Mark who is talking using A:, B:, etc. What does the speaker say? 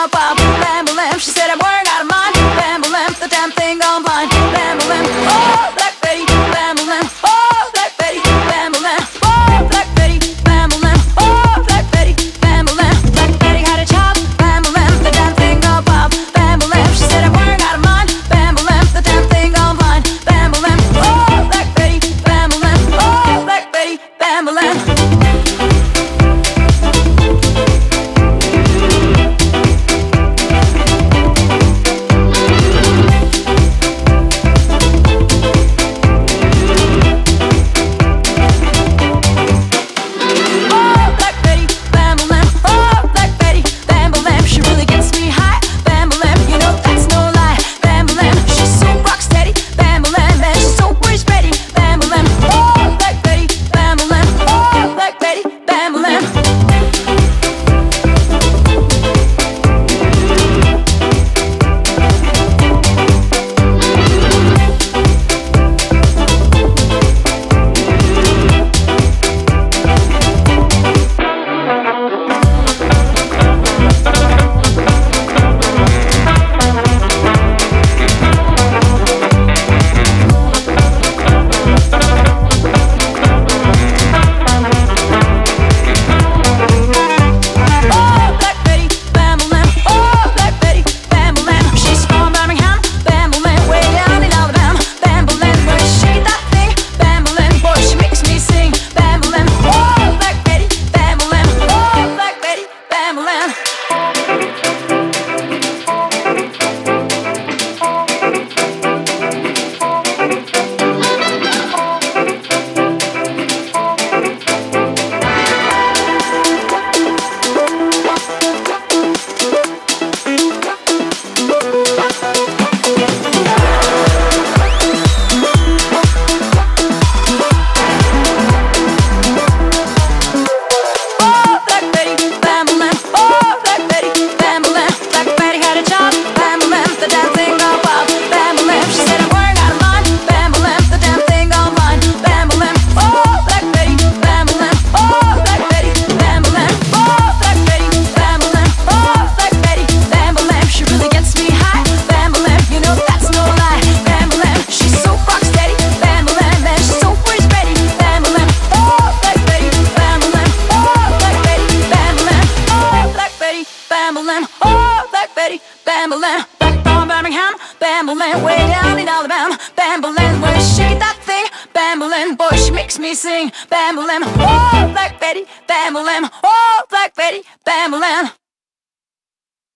A: pop. Bam-a-lam, she said I'm working out of mine. Bam-a-lam, the damn thing gone blind. Bam-a-lam, oh, Black Betty. Bam-a-lam, oh, Black Betty. Bam-a-lam, oh, Black Betty. Bam-a-lam, oh, Black Betty. Bam-a-lam, Black Betty had a chop. Bam-a-lam, the damn thing gone pop. Bam-a-lam, she said I'm working out of mine. Bam-a-lam, the damn thing gone blind. Bam-a-lam, oh, Black Betty. Bam-a-lam, oh, Black Betty. Bam-a-lam. Bam-a-lam, oh, Black Betty, Bam-a-lam, back from Birmingham, Bam-a-lam, way down in Alabama, Bam-a-lam, when she shake that thing, Bam-a-lam, boy, she makes me sing, Bam-a-lam, oh, Black Betty, Bam-a-lam, oh, Black